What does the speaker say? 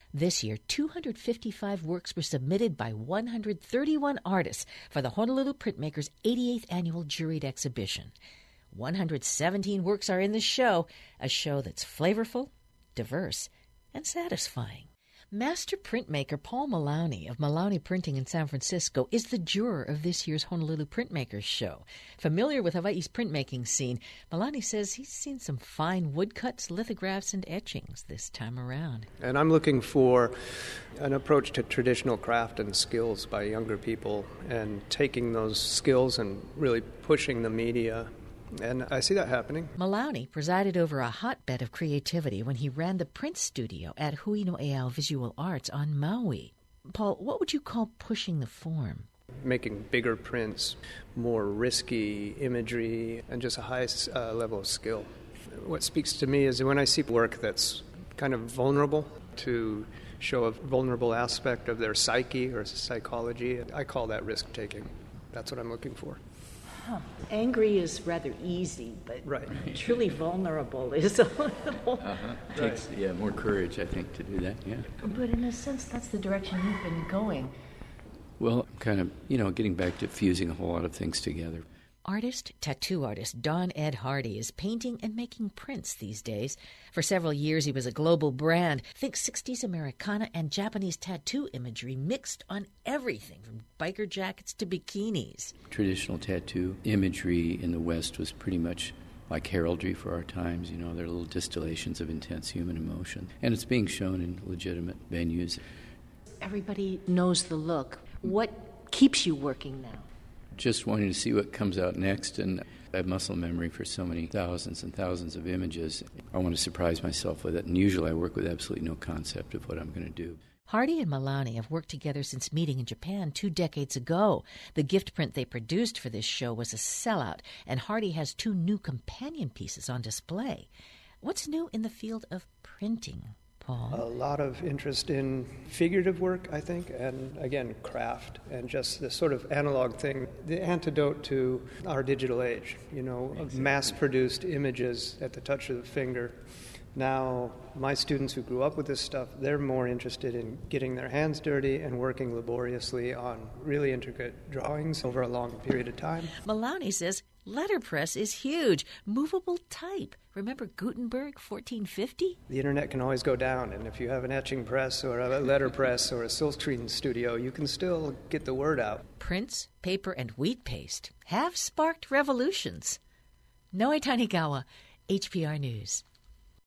This year, 255 works were submitted by 131 artists for the Honolulu Printmakers' 88th annual juried exhibition. 117 works are in the show, a show that's flavorful, diverse, and satisfying. Master printmaker Paul Maloney of Maloney Printing in San Francisco is the juror of this year's Honolulu Printmakers show. Familiar with Hawaii's printmaking scene, Maloney says he's seen some fine woodcuts, lithographs, and etchings this time around. And I'm looking for an approach to traditional craft and skills by younger people and taking those skills and really pushing the media. And I see that happening. Maloney presided over a hotbed of creativity when he ran the print studio at Hui no Eao Visual Arts on Maui. Paul, what would you call pushing the form? Making bigger prints, more risky imagery, and just a high level of skill. What speaks to me is when I see work that's kind of vulnerable, to show a vulnerable aspect of their psyche or psychology, I call that risk-taking. That's what I'm looking for. Angry is rather easy, but truly vulnerable is a little... Takes more courage, I think, to do that, yeah. But in a sense, that's the direction you've been going. Well, kind of, getting back to fusing a whole lot of things together. Tattoo artist Don Ed Hardy is painting and making prints these days. For several years, he was a global brand. Think 60s Americana and Japanese tattoo imagery mixed on everything from biker jackets to bikinis. Traditional tattoo imagery in the West was pretty much like heraldry for our times. They're little distillations of intense human emotion. And it's being shown in legitimate venues. Everybody knows the look. What keeps you working now? Just wanting to see what comes out next, and I have muscle memory for so many thousands and thousands of images. I want to surprise myself with it, and usually I work with absolutely no concept of what I'm going to do. Hardy and Maloney have worked together since meeting in Japan 2 decades ago. The gift print they produced for this show was a sellout, and Hardy has 2 new companion pieces on display. What's new in the field of printing, Paul? A lot of interest in figurative work, I think, and again, craft, and just this sort of analog thing, the antidote to our digital age, of mass-produced images at the touch of the finger. Now, my students who grew up with this stuff, they're more interested in getting their hands dirty and working laboriously on really intricate drawings over a long period of time. Maloney says letterpress is huge. Movable type. Remember Gutenberg, 1450? The internet can always go down, and if you have an etching press or a letterpress or a silkscreen studio, you can still get the word out. Prints, paper, and wheat paste have sparked revolutions. Noe Tanigawa, HPR News.